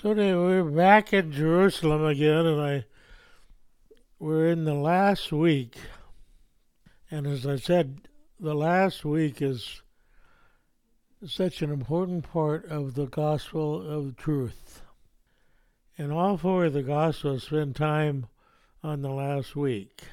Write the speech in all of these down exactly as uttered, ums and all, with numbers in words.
So anyway, we're back in Jerusalem again, and I we're in the last week. And as I said, the last week is such an important part of the gospel of truth. And all four of the gospels spend time on the last week.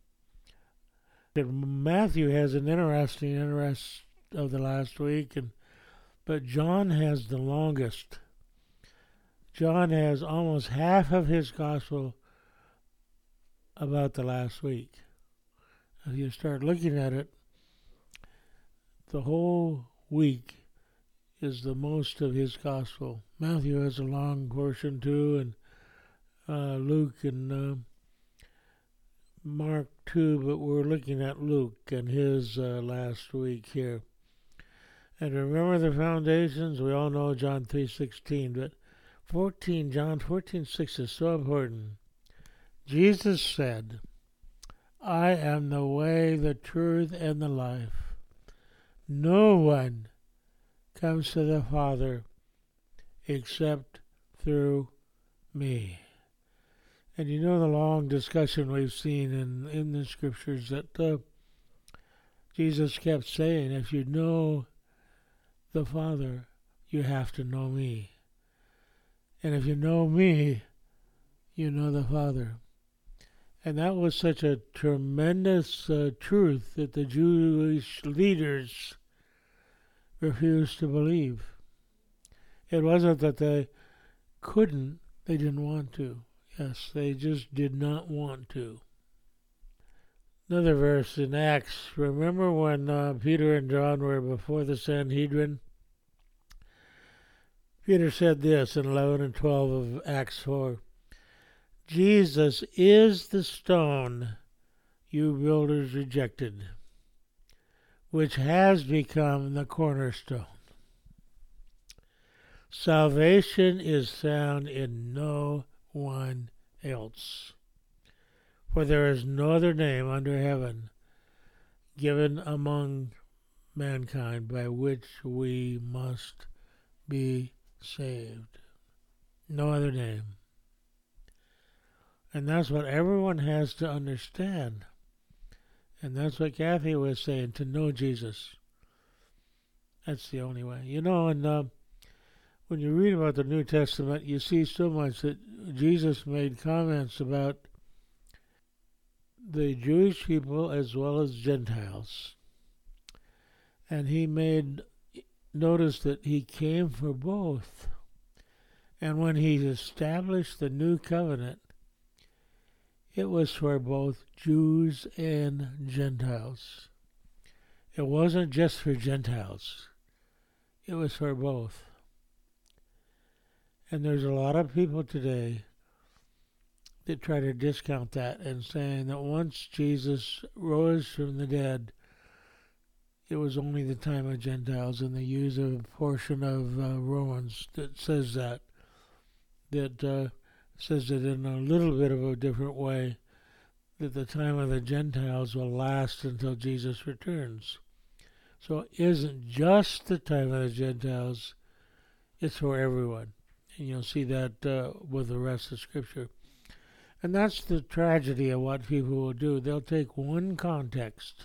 And Matthew has an interesting interest of the last week, and but John has the longest. John has almost half of his gospel about the last week. If you start looking at it, the whole week is the most of his gospel. Matthew has a long portion too, and uh, Luke and uh, Mark too, but we're looking at Luke and his uh, last week here. And remember the foundations? We all know John three sixteen, but fourteen, John fourteen six is so important. Jesus said, I am the way, the truth, and the life. No one comes to the Father except through me. And you know the long discussion we've seen in, in the scriptures that uh, Jesus kept saying, if you know the Father, you have to know me. And if you know me, you know the Father. And that was such a tremendous uh, truth that the Jewish leaders refused to believe. It wasn't that they couldn't, they didn't want to. Yes, they just did not want to. Another verse in Acts. Remember when uh, Peter and John were before the Sanhedrin? Peter said this in eleven and twelve of Acts four. Jesus is the stone you builders rejected, which has become the cornerstone. Salvation is found in no one else, for there is no other name under heaven given among mankind by which we must be saved. No other name. And that's what everyone has to understand. And that's what Kathy was saying, to know Jesus. That's the only way. You know, and uh, when you read about the New Testament, you see so much that Jesus made comments about the Jewish people as well as Gentiles. And he made notice that he came for both. And when he established the new covenant, it was for both Jews and Gentiles. It wasn't just for Gentiles. It was for both. And there's a lot of people today that try to discount that and saying that once Jesus rose from the dead, it was only the time of Gentiles, and they use a portion of uh, Romans that says that, that uh, says it in a little bit of a different way, that the time of the Gentiles will last until Jesus returns. So it isn't just the time of the Gentiles, it's for everyone. And you'll see that uh, with the rest of Scripture. And that's the tragedy of what people will do. They'll take one context,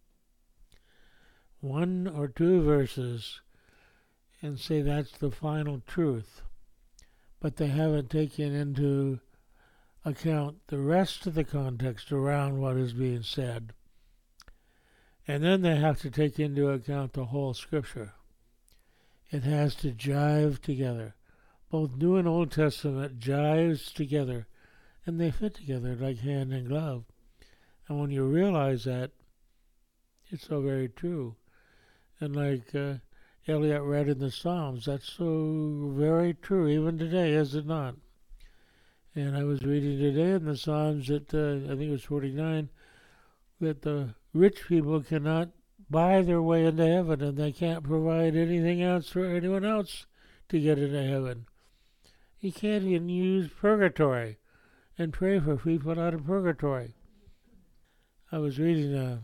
one or two verses, and say that's the final truth. But they haven't taken into account the rest of the context around what is being said. And then they have to take into account the whole Scripture. It has to jive together. Both New and Old Testament jives together, and they fit together like hand and glove. And when you realize that, it's so very true. And like uh, Eliot read in the Psalms, that's so very true, even today, is it not? And I was reading today in the Psalms that, uh, I think it was forty-nine, that the rich people cannot buy their way into heaven, and they can't provide anything else for anyone else to get into heaven. You can't even use purgatory and pray for people out of purgatory. I was reading a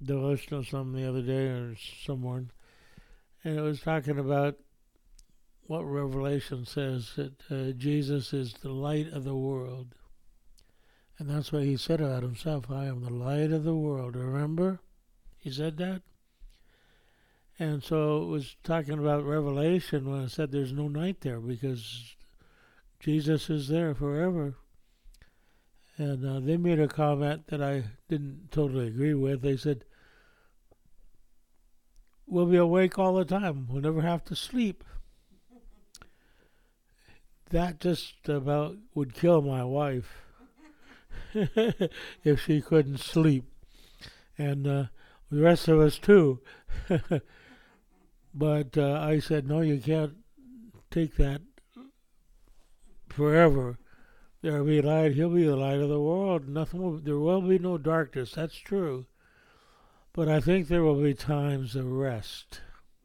devotional something the other day or somewhere, and it was talking about what Revelation says, that uh, Jesus is the light of the world. And that's what he said about himself. I am the light of the world. Remember? He said that. And so it was talking about Revelation when I said there's no night there because Jesus is there forever. And uh, they made a comment that I didn't totally agree with. They said, we'll be awake all the time. We'll never have to sleep. That just about would kill my wife if she couldn't sleep. And uh, the rest of us too. But uh, I said, no, you can't take that forever. There will be light. He'll be the light of the world. Nothing will, there will be no darkness. That's true. But I think there will be times of rest.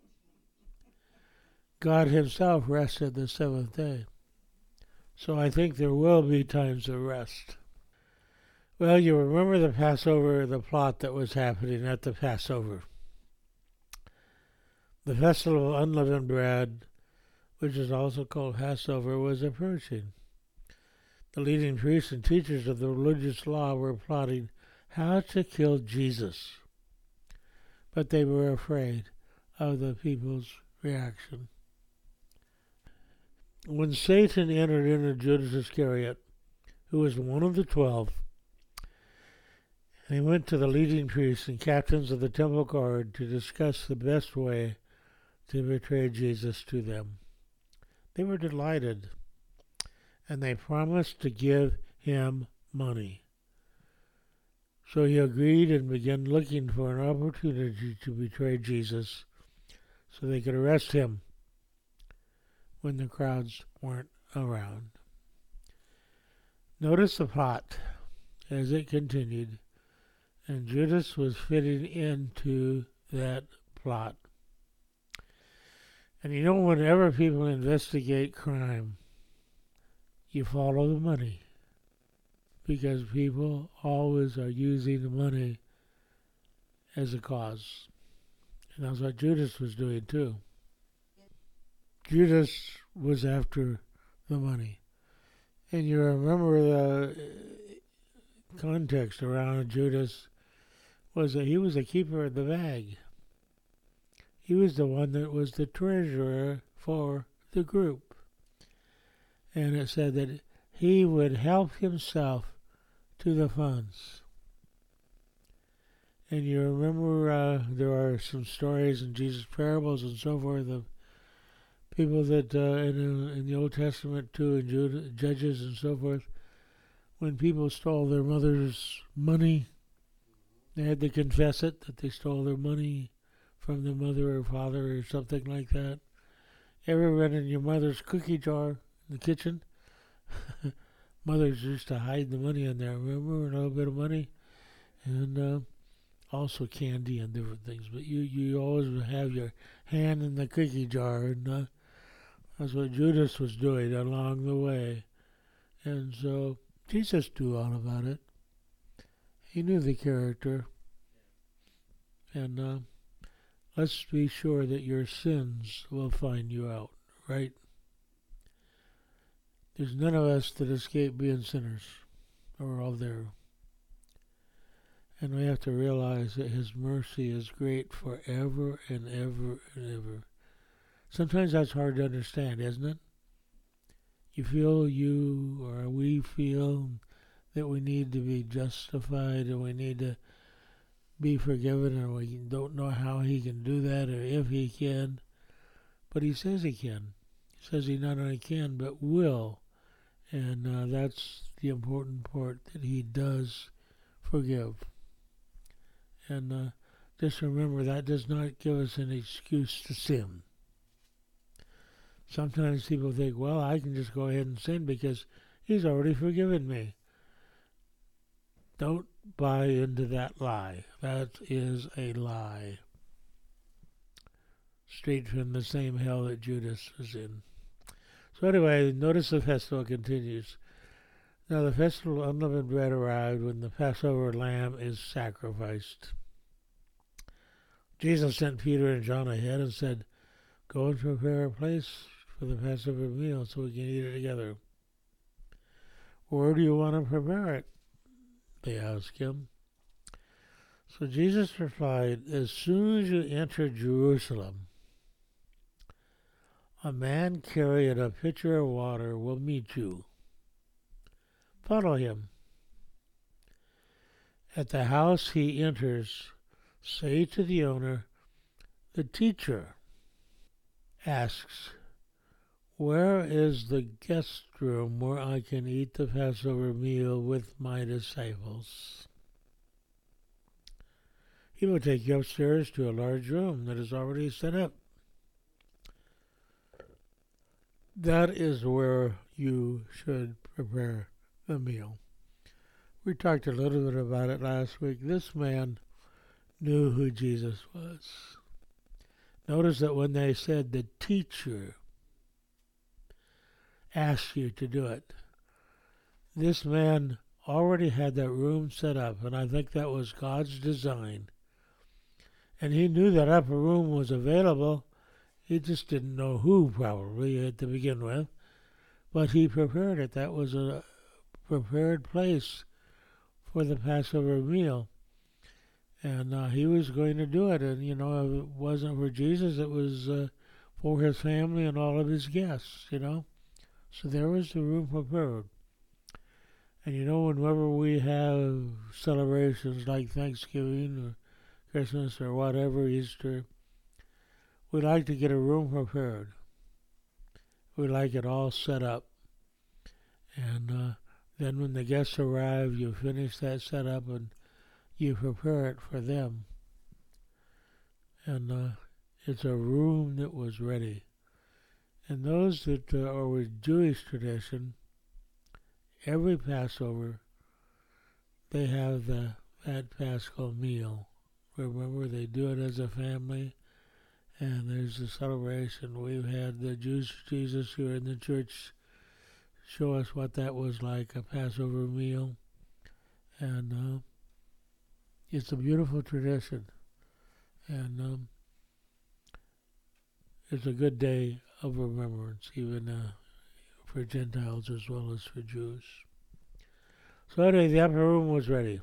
God himself rested the seventh day. So I think there will be times of rest. Well, you remember the Passover, the plot that was happening at the Passover. The festival of unleavened bread, which is also called Passover, was approaching. The leading priests and teachers of the religious law were plotting how to kill Jesus. But they were afraid of the people's reaction. When Satan entered into Judas Iscariot, who was one of the twelve, he went to the leading priests and captains of the temple guard to discuss the best way to betray Jesus to them. They were delighted, and they promised to give him money. So he agreed and began looking for an opportunity to betray Jesus so they could arrest him when the crowds weren't around. Notice the plot as it continued, and Judas was fitting into that plot. And you know, whenever people investigate crime, you follow the money. Because people always are using the money as a cause. And that's what Judas was doing too. Judas was after the money. And you remember the context around Judas was that he was the keeper of the bag. He was the one that was the treasurer for the group. And it said that he would help himself to the funds. And you remember uh, there are some stories in Jesus' parables and so forth of people that uh, in, in the Old Testament too, in Jude, Judges and so forth, when people stole their mother's money, they had to confess it, that they stole their money from their mother or father or something like that. Ever been in your mother's cookie jar in the kitchen? Mothers used to hide the money in there, remember? A little bit of money. And uh, also candy and different things. But you, you always have your hand in the cookie jar. And uh, that's what Judas was doing along the way. And so Jesus knew all about it. He knew the character. And uh, let's be sure that your sins will find you out, right? There's none of us that escape being sinners. We're all there. And we have to realize that his mercy is great forever and ever and ever. Sometimes that's hard to understand, isn't it? You feel you or we feel that we need to be justified and we need to be forgiven, and we don't know how he can do that or if he can. But he says he can. He says he not only can but will. And uh, that's the important part, that he does forgive. And uh, just remember, that does not give us an excuse to sin. Sometimes people think, well, I can just go ahead and sin because he's already forgiven me. Don't buy into that lie. That is a lie. Straight from the same hell that Judas was in. So anyway, notice the festival continues. Now the festival of unleavened bread arrived when the Passover lamb is sacrificed. Jesus sent Peter and John ahead and said, go and prepare a place for the Passover meal so we can eat it together. Where do you want to prepare it? They asked him. So Jesus replied, as soon as you enter Jerusalem, a man carrying a pitcher of water will meet you. Follow him. At the house he enters, say to the owner, the teacher asks, where is the guest room where I can eat the Passover meal with my disciples? He will take you upstairs to a large room that is already set up. That is where you should prepare the meal. We talked a little bit about it last week. This man knew who Jesus was. Notice that when they said the teacher asked you to do it, this man already had that room set up, and I think that was God's design. And he knew that upper room was available. He just didn't know who, probably, to begin with. But he prepared it. That was a prepared place for the Passover meal. And uh, he was going to do it. And, you know, if it wasn't for Jesus, it was uh, for his family and all of his guests, you know. So there was the room prepared. And, you know, whenever we have celebrations like Thanksgiving or Christmas or whatever, Easter, we like to get a room prepared. We like it all set up. And uh, then when the guests arrive, you finish that setup and you prepare it for them. And uh, it's a room that was ready. And those that uh, are with Jewish tradition, every Passover, they have the, that Paschal meal. Remember, they do it as a family, and there's a celebration. We've had the Jewish Jesus here in the church show us what that was like, a Passover meal. And uh, it's a beautiful tradition. And um, it's a good day of remembrance, even uh, for Gentiles as well as for Jews. So anyway, the upper room was ready.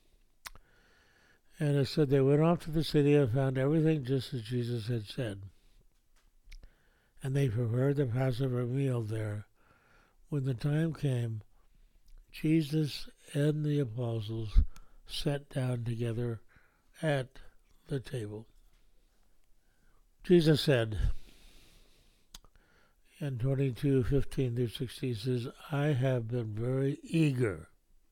And it said they went off to the city and found everything just as Jesus had said. And they prepared the Passover meal there. When the time came, Jesus and the apostles sat down together at the table. Jesus said in twenty-two fifteen through sixteen, he says, I have been very eager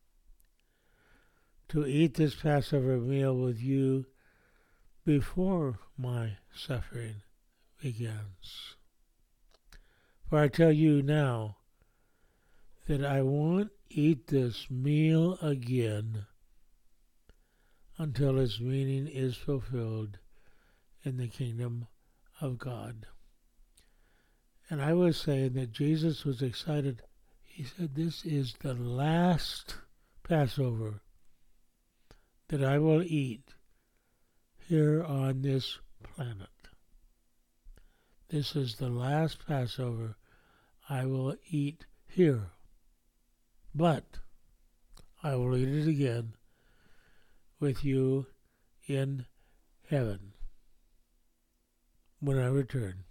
to eat this Passover meal with you before my suffering begins. For I tell you now that I won't eat this meal again until its meaning is fulfilled in the kingdom of God. And I was saying that Jesus was excited. He said, this is the last Passover that I will eat here on this planet. This is the last Passover I will eat here. But I will eat it again with you in heaven when I return.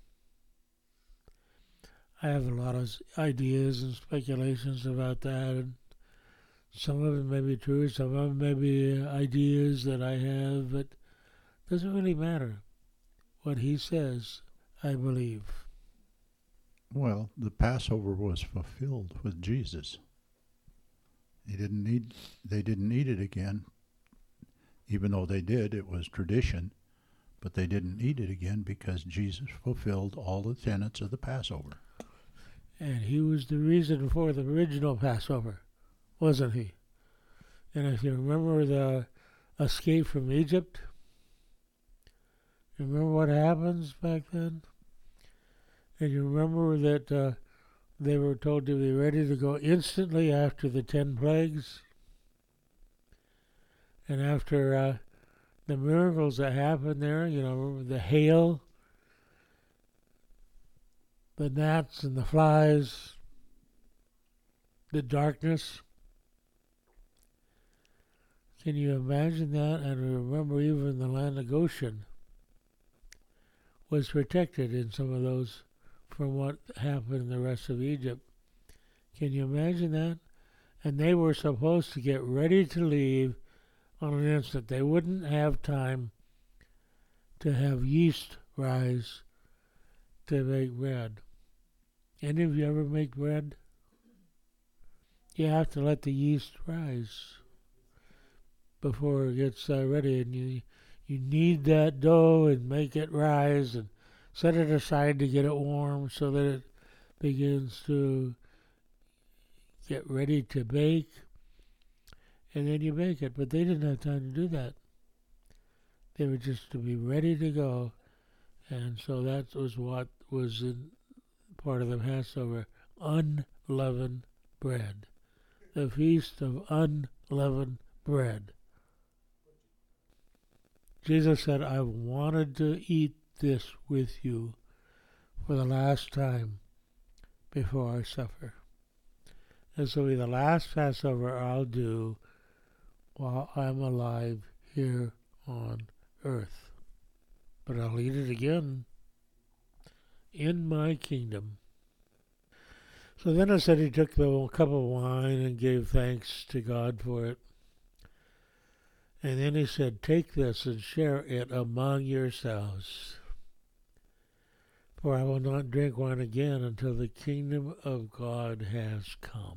I have a lot of ideas and speculations about that, and some of them may be true, some of them may be ideas that I have, but it doesn't really matter. What he says, I believe. Well, the Passover was fulfilled with Jesus. He didn't need, they didn't need it again, even though they did. It was tradition, but they didn't need it again because Jesus fulfilled all the tenets of the Passover. And he was the reason for the original Passover, wasn't he? And if you remember the escape from Egypt, you remember what happens back then? And you remember that uh, they were told to be ready to go instantly after the ten plagues? And after uh, the miracles that happened there, you know, the hail, the gnats and the flies, the darkness. Can you imagine that? And remember, even the land of Goshen was protected in some of those from what happened in the rest of Egypt. Can you imagine that? And they were supposed to get ready to leave on an instant. They wouldn't have time to have yeast rise to make bread. Any of you ever make bread? You have to let the yeast rise before it gets uh, ready, and you you knead that dough and make it rise and set it aside to get it warm so that it begins to get ready to bake, and then you bake it. But they didn't have time to do that. They were just to be ready to go, and so that was what was in part of the Passover, unleavened bread, the feast of unleavened bread. Jesus said, I wanted to eat this with you for the last time before I suffer. This will be the last Passover I'll do while I'm alive here on earth. But I'll eat it again in my kingdom. So then it said he took the cup of wine and gave thanks to God for it. And then he said, take this and share it among yourselves. For I will not drink wine again until the kingdom of God has come.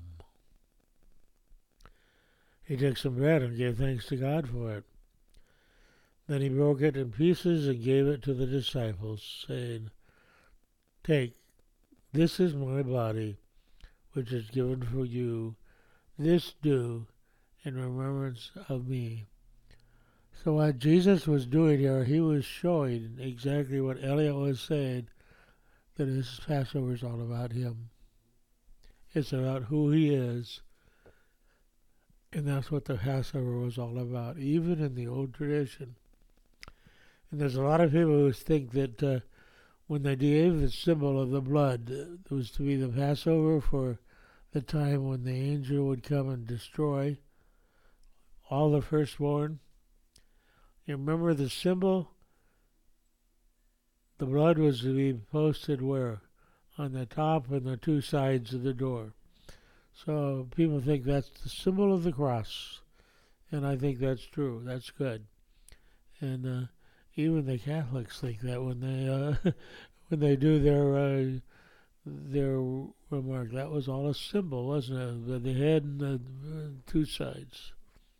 He took some bread and gave thanks to God for it. Then he broke it in pieces and gave it to the disciples, saying, take, this is my body, which is given for you. This do in remembrance of me. So what Jesus was doing here, he was showing exactly what Elliot was saying, that his Passover is all about him. It's about who he is. And that's what the Passover was all about, even in the old tradition. And there's a lot of people who think that uh, when they gave the symbol of the blood, it was to be the Passover for the time when the angel would come and destroy all the firstborn. You remember the symbol? The blood was to be posted where? On the top and the two sides of the door. So people think that's the symbol of the cross. And I think that's true. That's good. And uh, even the Catholics think that when they uh, when they do their uh, their remark. That was all a symbol, wasn't it? The head and the uh, two sides.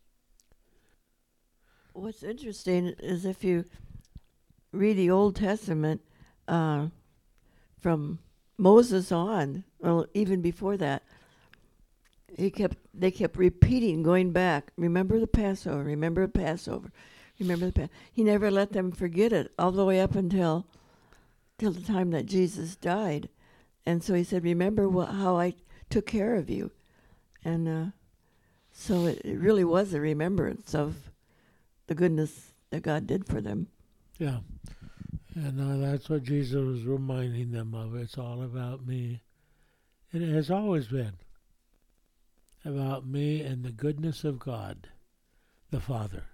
What's interesting is if you read the Old Testament uh, from Moses on, well, even before that, he kept they kept repeating, going back. Remember the Passover. Remember the Passover. Remember the Passover. He never let them forget it all the way up until till the time that Jesus died. And so he said, "Remember wh- how I took care of you," and uh, so it, it really was a remembrance of the goodness that God did for them. Yeah. And uh, that's what Jesus was reminding them of. It's all about me. It has always been about me and the goodness of God, the Father.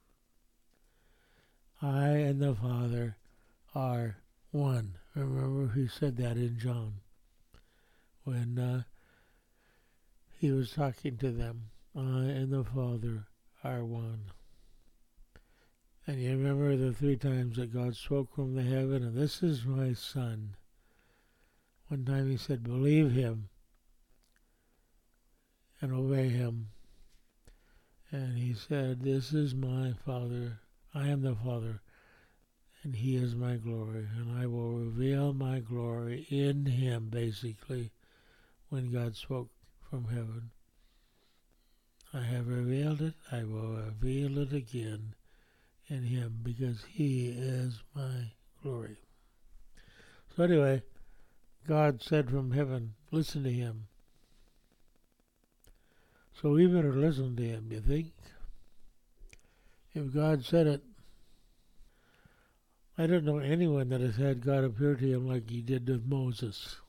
I and the Father are one. Remember he said that in John when uh, he was talking to them. I and the Father are one. And you remember the three times that God spoke from the heaven, and this is my Son. One time he said, believe him and obey him. And he said, this is my Father. I am the Father, and he is my glory. And I will reveal my glory in him, basically, when God spoke from heaven. I have revealed it. I will reveal it again in him, because he is my glory. So anyway, God said from heaven, listen to him. So we better listen to him, you think? If God said it, I don't know anyone that has had God appear to him like he did with Moses.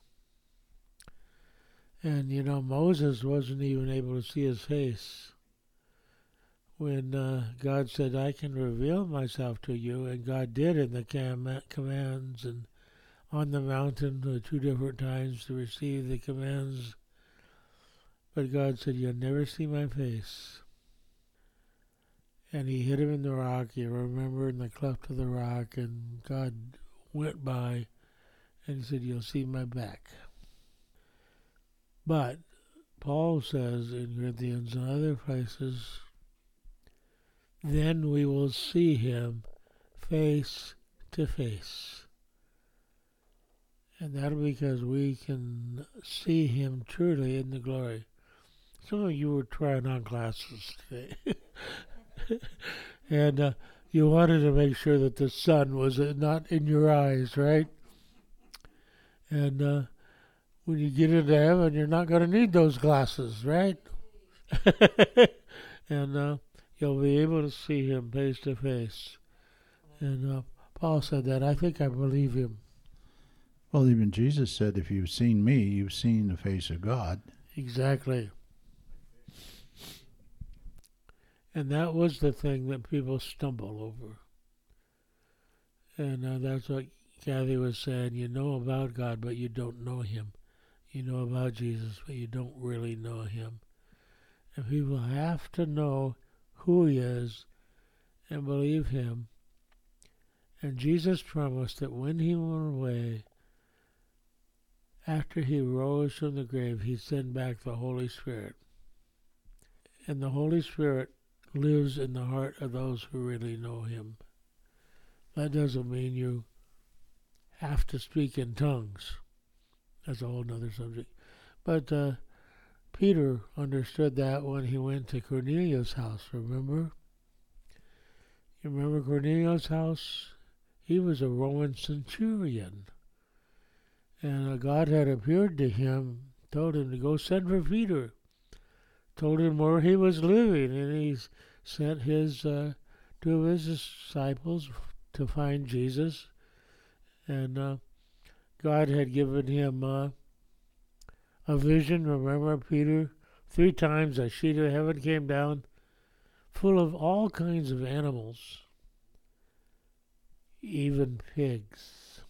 And, you know, Moses wasn't even able to see his face when uh, God said, I can reveal myself to you. And God did in the com- commands and on the mountain uh, two different times to receive the commands. But God said, you'll never see my face. And he hit him in the rock, you remember, in the cleft of the rock, and God went by and he said, you'll see my back. But Paul says in Corinthians and other places, then we will see him face to face. And that's because we can see him truly in the glory. Some of you were trying on glasses today. and uh, you wanted to make sure that the sun was not in your eyes, right? And uh, when you get into heaven, you're not going to need those glasses, right? and uh, you'll be able to see him face to face. And uh, Paul said that. I think I believe him. Well, even Jesus said, if you've seen me, you've seen the face of God. Exactly. And that was the thing that people stumble over. And uh, that's what Kathy was saying. You know about God, but you don't know him. You know about Jesus, but you don't really know him. And people have to know who he is and believe him. And Jesus promised that when he went away, after he rose from the grave, he'd send back the Holy Spirit. And the Holy Spirit lives in the heart of those who really know him. That doesn't mean you have to speak in tongues. That's a whole other subject. But uh, Peter understood that when he went to Cornelius' house, remember? You remember Cornelius' house? He was a Roman centurion. And uh, God had appeared to him, told him to go send for Peter. Told him where he was living, and he sent his uh, two of his disciples to find Jesus. And uh, God had given him uh, a vision. Remember, Peter? Three times a sheet of heaven came down, full of all kinds of animals, even pigs.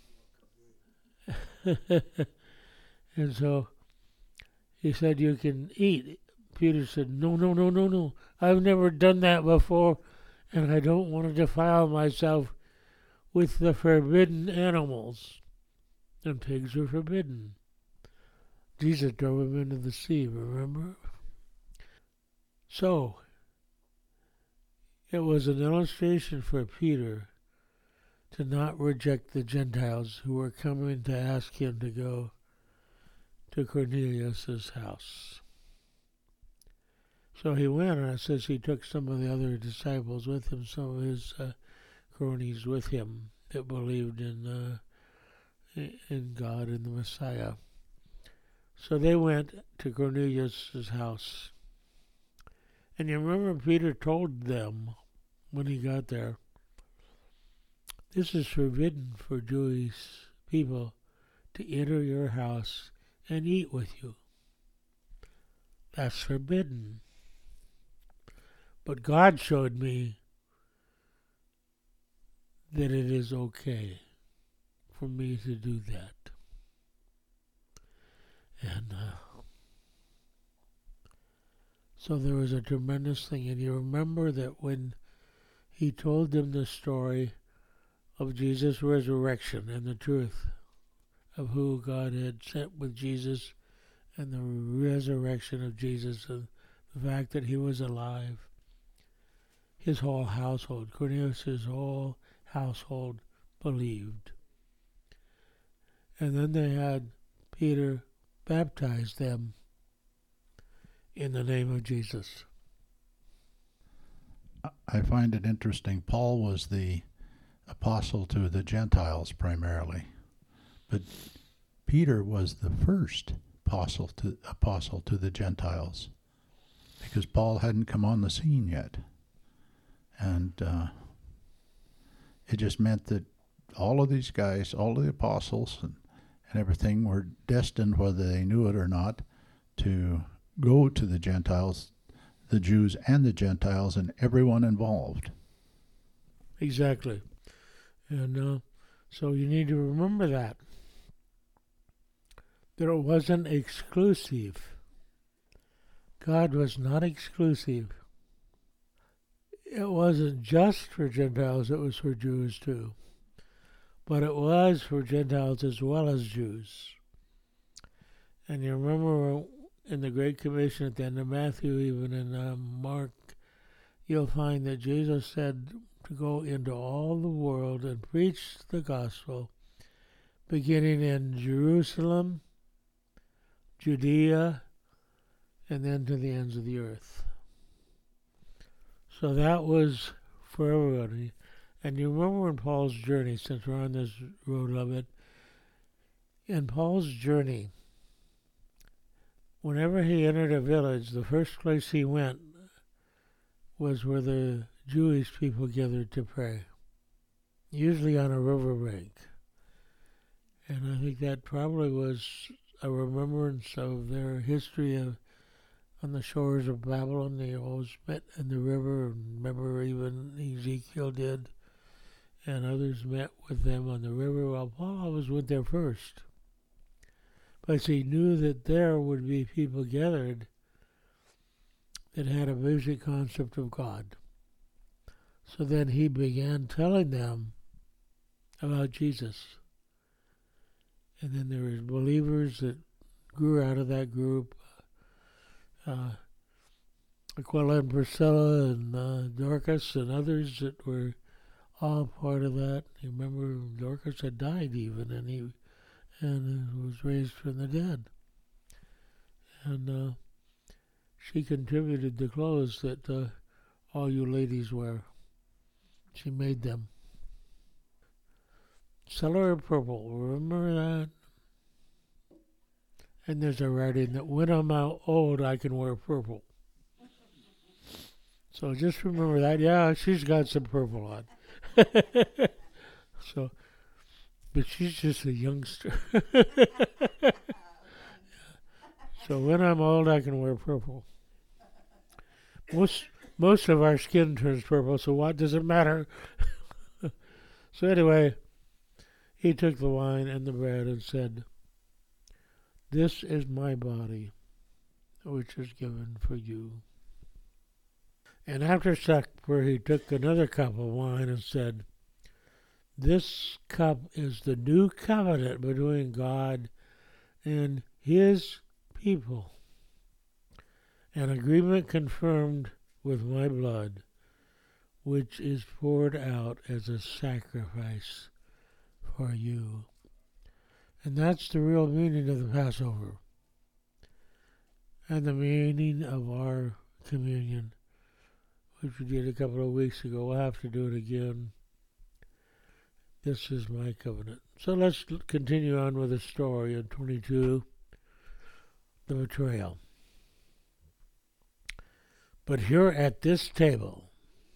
And so he said, you can eat. Peter said, no, no, no, no, no. I've never done that before, and I don't want to defile myself with the forbidden animals. And pigs were forbidden. Jesus drove him into the sea, remember? So, it was an illustration for Peter to not reject the Gentiles who were coming to ask him to go to Cornelius' house. So he went, and it says he took some of the other disciples with him, some of his uh, cronies with him that believed in uh, in God and the Messiah. So they went to Cornelius' house. And you remember Peter told them when he got there, this is forbidden for Jewish people to enter your house and eat with you. That's forbidden. But God showed me that it is okay for me to do that. And uh, so there was a tremendous thing. And you remember that when he told them the story of Jesus' resurrection and the truth of who God had sent with Jesus and the resurrection of Jesus and the fact that he was alive, his whole household, Cornelius' whole household believed. And then they had Peter baptize them in the name of Jesus. I find it interesting. Paul was the apostle to the Gentiles primarily, but Peter was the first apostle to apostle to the Gentiles, because Paul hadn't come on the scene yet. And uh, It just meant that all of these guys, all of the apostles and, and everything were destined, whether they knew it or not, to go to the Gentiles, the Jews and the Gentiles, and everyone involved. Exactly. And uh, so you need to remember that. That it wasn't exclusive. God was not exclusive. It wasn't just for Gentiles, it was for Jews too. But it was for Gentiles as well as Jews. And you remember in the Great Commission at the end of Matthew, even in uh, Mark, you'll find that Jesus said to go into all the world and preach the gospel, beginning in Jerusalem, Judea, and then to the ends of the earth. So that was for everybody. And you remember in Paul's journey, since we're on this road of it, in Paul's journey, whenever he entered a village, the first place he went was where the Jewish people gathered to pray, usually on a riverbank. And I think that probably was a remembrance of their history of on the shores of Babylon. They always met in the river. Remember, even Ezekiel did, and others met with them on the river. Well, Paul always went there first, but he knew that there would be people gathered that had a basic concept of God. So then he began telling them about Jesus. And then there was believers that grew out of that group. Uh, Aquila and Priscilla and uh, Dorcas and others that were all part of that. You remember Dorcas had died even, and he and was raised from the dead. And uh, she contributed the clothes that uh, all you ladies wear. She made them. Cellar of Purple, remember that? And there's a writing that when I'm out old, I can wear purple. So just remember that. Yeah, she's got some purple on. So, but she's just a youngster. So when I'm old, I can wear purple. Most most of our skin turns purple, so what does it matter? So anyway, he took the wine and the bread and said, "This is my body, which is given for you." And after supper, he took another cup of wine and said, "This cup is the new covenant between God and his people, an agreement confirmed with my blood, which is poured out as a sacrifice for you." And that's the real meaning of the Passover and the meaning of our communion, which we did a couple of weeks ago. We'll have to do it again. This is my covenant. So let's continue on with the story in twenty-two, the betrayal. "But here at this table,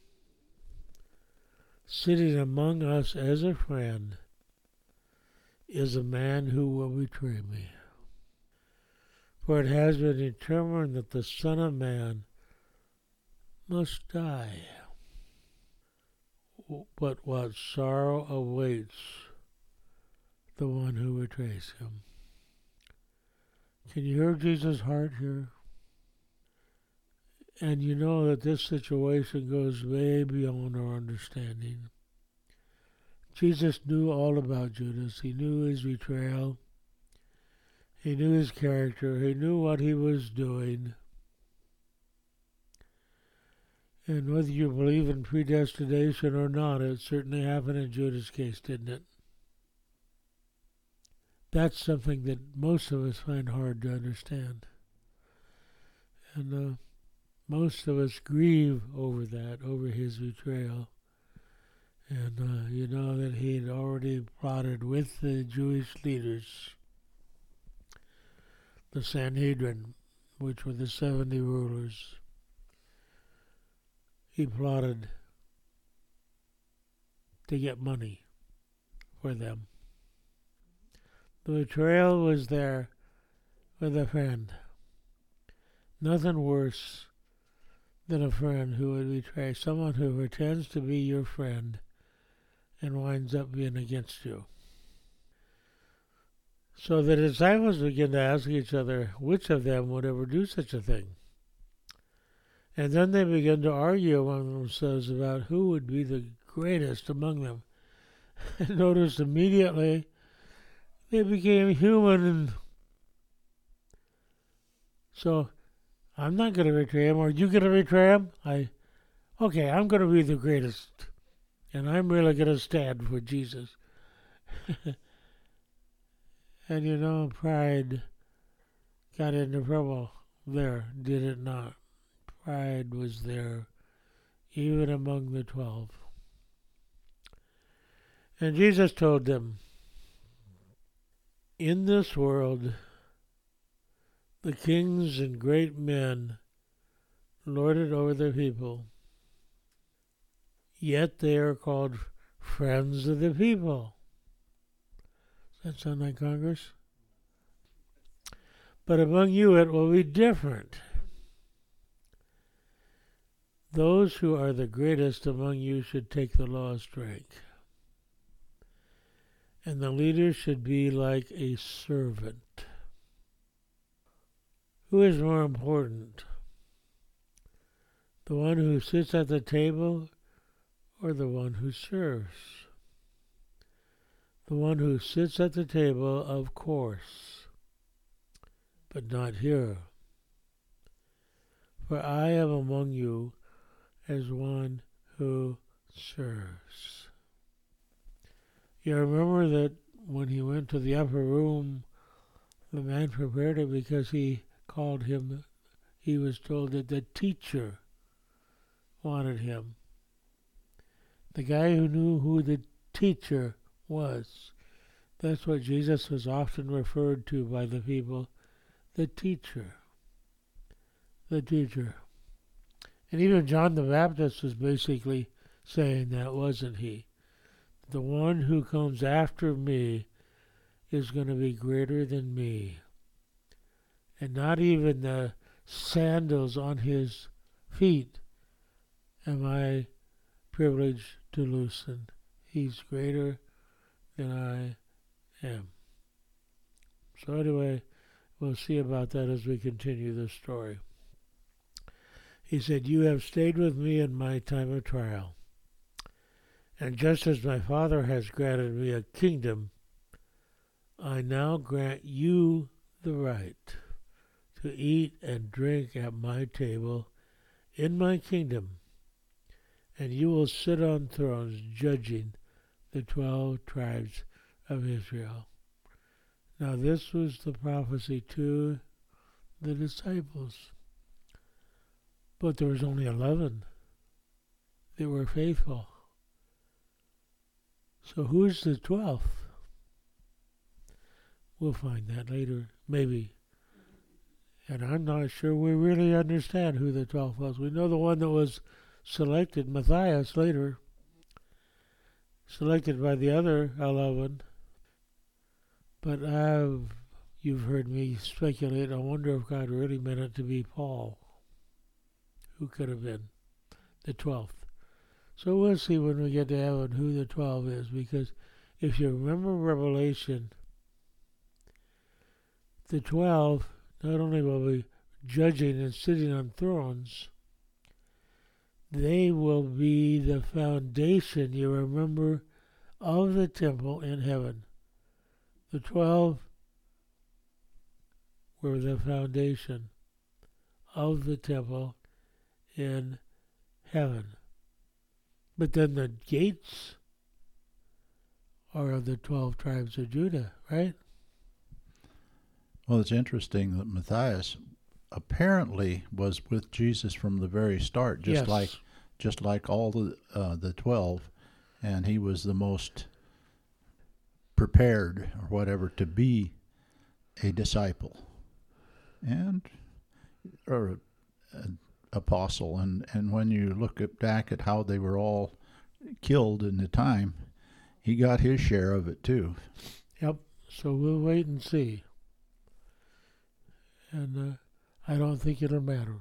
sitting among us as a friend, is a man who will betray me. For it has been determined that the Son of Man must die. But what sorrow awaits the one who betrays him." Can you hear Jesus' heart here? And you know that this situation goes way beyond our understanding. Jesus knew all about Judas. He knew his betrayal. He knew his character. He knew what he was doing. And whether you believe in predestination or not, it certainly happened in Judas' case, didn't it? That's something that most of us find hard to understand. And uh, most of us grieve over that, over his betrayal. And uh, you know that he had already plotted with the Jewish leaders, the Sanhedrin, which were the seventy rulers. He plotted to get money for them. The betrayal was there with a friend. Nothing worse than a friend who would betray, someone who pretends to be your friend and winds up being against you. So the disciples began to ask each other which of them would ever do such a thing. And then they began to argue among themselves about who would be the greatest among them. And notice immediately they became human. And so I'm not going to betray him. Are you going to betray him? I, okay, I'm going to be the greatest. And I'm really going to stand for Jesus. And you know, pride got into trouble there, did it not? Pride was there, even among the twelve. And Jesus told them, in this world, the kings and great men lord it over the people, yet they are called friends of the people. Does that sound like Congress? But among you it will be different. Those who are the greatest among you should take the lowest rank. And the leader should be like a servant. Who is more important? The one who sits at the table or the one who serves? The one who sits at the table, of course, but not here. For I am among you as one who serves. You remember that when he went to the upper room, the man prepared it because he called him, he was told that the teacher wanted him. The guy who knew who the teacher was. That's what Jesus was often referred to by the people, the teacher. The teacher. And even John the Baptist was basically saying that, wasn't he? The one who comes after me is going to be greater than me. And not even the sandals on his feet am I privileged to loosen. He's greater than I am. So anyway, we'll see about that as we continue this story. He said, you have stayed with me in my time of trial. And just as my Father has granted me a kingdom, I now grant you the right to eat and drink at my table in my kingdom, and you will sit on thrones judging the twelve tribes of Israel. Now this was the prophecy to the disciples. But there was only eleven that were faithful. So who's the twelfth? We'll find that later, maybe. And I'm not sure we really understand who the twelfth was. We know the one that was selected, Matthias, later, selected by the other eleven. But I've, you've heard me speculate, I wonder if God really meant it to be Paul, who could have been the twelfth. So we'll see when we get to heaven who the twelve is, because if you remember Revelation, the twelve not only will be judging and sitting on thrones, they will be the foundation, you remember, of the temple in heaven. The twelve were the foundation of the temple in heaven. But then the gates are of the twelve tribes of Judah, right? Well, it's interesting that Matthias apparently was with Jesus from the very start, just yes. like just like all the uh, the twelve, and he was the most prepared or whatever to be a disciple and or an apostle. And, and when you look at, back at how they were all killed in the time, he got his share of it too. Yep. So we'll wait and see. And uh, I don't think it'll matter.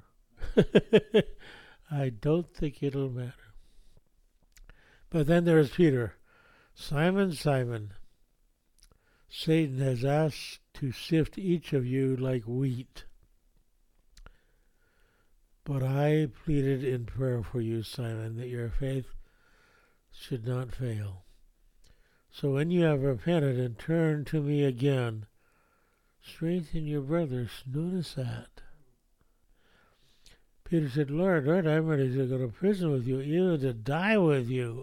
I don't think it'll matter. But then there's Peter. Simon, Simon, Satan has asked to sift each of you like wheat. But I pleaded in prayer for you, Simon, that your faith should not fail. So when you have repented and turned to me again, strengthen your brothers. Notice that. Peter said, Lord, Lord, I'm ready to go to prison with you, even to die with you.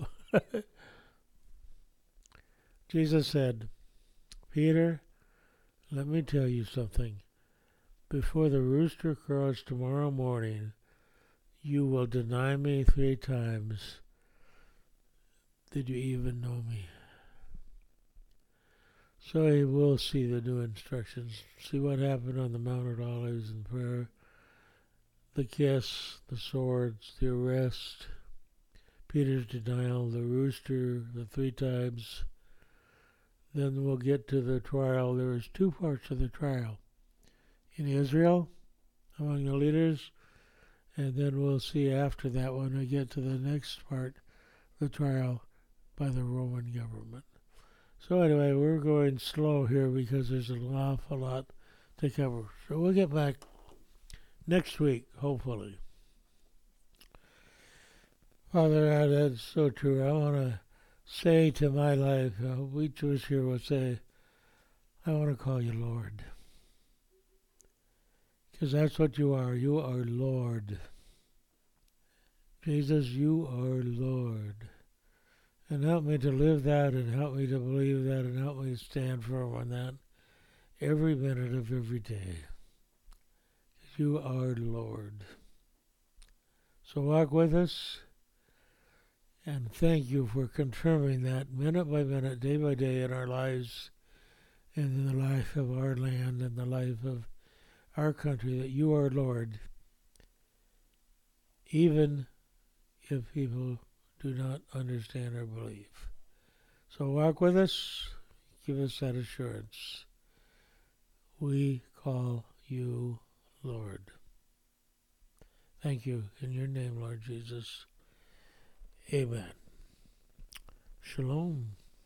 Jesus said, Peter, let me tell you something. Before the rooster crows tomorrow morning, you will deny me three times. Did you even know me? So we'll see the new instructions. See what happened on the Mount of Olives in prayer. The kiss, the swords, the arrest, Peter's denial, the rooster, the three times. Then we'll get to the trial. There is two parts of the trial. In Israel, among the leaders, and then we'll see after that when we get to the next part, the trial by the Roman government. So anyway, we're going slow here because there's an awful lot to cover. So we'll get back next week, hopefully. Father, that's so true. I want to say to my life, uh, we Jews here will say, I want to call you Lord. Because that's what you are. You are Lord. Jesus, you are Lord. And help me to live that, and help me to believe that, and help me to stand firm on that every minute of every day. You are Lord. So walk with us, and thank you for confirming that minute by minute, day by day in our lives, and in the life of our land, and the life of our country, that you are Lord, even if people do not understand or believe. So walk with us, give us that assurance. We call you Lord. Thank you. In your name, Lord Jesus. Amen. Shalom.